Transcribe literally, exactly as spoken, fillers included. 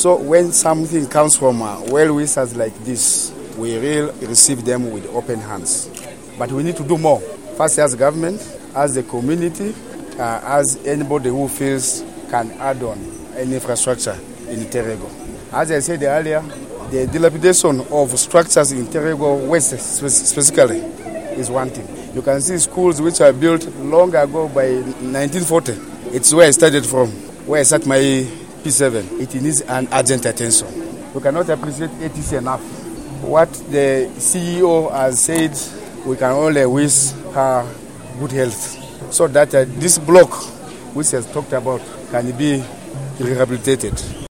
So when something comes from uh, well-wishers like this, we will receive them with open hands. But we need to do more. First, as government, as the community, uh, as anybody who feels can add on any infrastructure in Terego. As I said earlier, the dilapidation of structures in Terego West specifically is one thing. You can see schools which are built long ago by nineteen forty. It's where I started from, where I sat my P seven. It needs an urgent attention. We cannot appreciate A T C enough. What the C E O has said, we can only wish her good health so that uh, this block, which has talked about, can be rehabilitated.